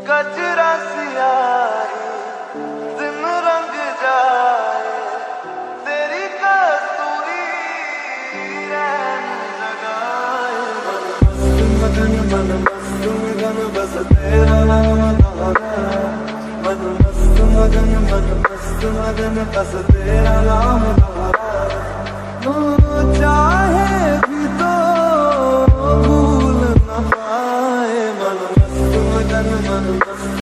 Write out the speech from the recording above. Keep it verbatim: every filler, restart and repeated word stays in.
गजरा सियाही दिन रंग जाए, तेरी कस्तूरी रैन लगाए। मन मस्त मगन मन मस्त मगन बस तेरा नाम है। मन मस्त मगन मन मस्त मगन बस